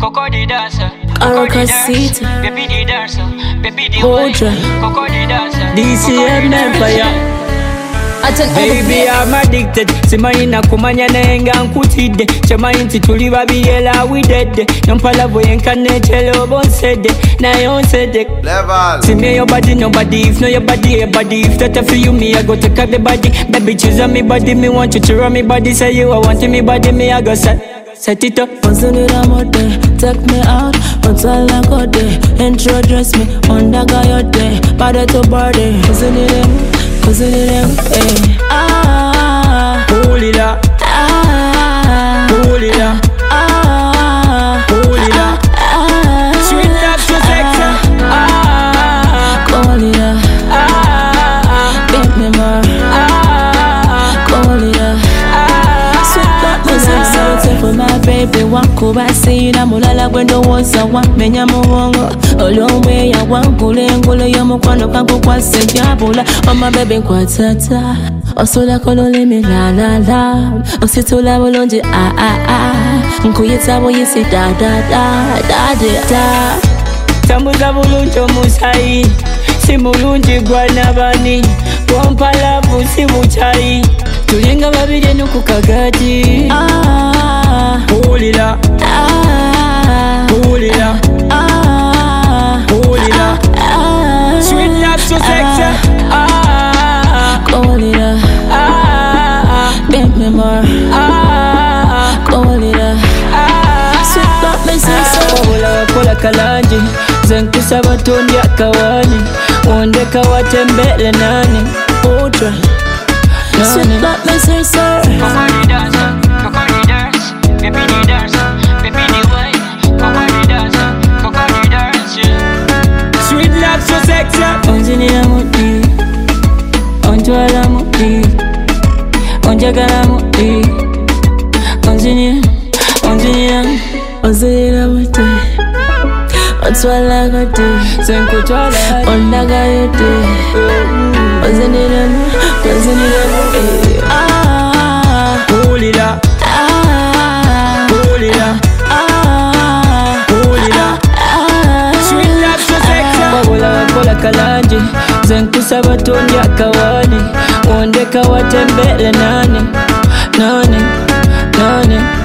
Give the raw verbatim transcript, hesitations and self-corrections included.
Coco the dancer, Coco the dancer, baby the dancer, baby the wine, Coco the dancer, D C M Empire. Baby, I'm addicted. Simaina kumanya nenga nkutide. Chamainti tuli babiri era we dead. Nompala boyenka nechelo bonsede. Na yonsede. Level. See me your body, nobody. If no your body, your body. If that for you, me I go take up the body. Baby, choose on me body. Me want you to run me body. Say you I want me body. Me I go set. Set it up. Take me out, until I got there. Introduce me, under your day. Body to body, cousin it in, cousin it in, eh. Ah, hold it up, ah, hold it up, ah, hold it up. Sweet love so sexy, ah, call it up, ah, make me more, ah, call it up, ah. sweet love so sexy for my baby. Wanko basira mulala gwendo woza wa menya muwongo olomwe ya wankule ngule yo mukwano kanko kwa sejabula mama baby nkwatata osola kolole me la la la ositula bulonje ah ah ah nkuyita boyisi da da da da da Tambuza bulungi omusayi si mulungi gwanabani wampala busi buchayi tulinga babiri eno ku kagati ah hulira ah hulira ah hulira sweet love so sexy ah call it up ah make me more ah call it up sweet love me sexy wabula kola kalanje zenkusaba tondi akawani wondeka watembele nani ultra sweet love me sexy Coco the dancer, Coco the dance, baby the dancer, baby the wine, Coco the dancer, Coco the dance, yeah. sweet love so sexy onzinira muti ontwala muti onjagala muti onzinira onzinira onzinira muti ontwala muti senkutwala ondaga yote onzinira onzinira muti ah hulira ah hulira ah hulira sweet love so sexy wabula wakola kalanje zenkusaba tondi akawani wondeka watembele nani nani nani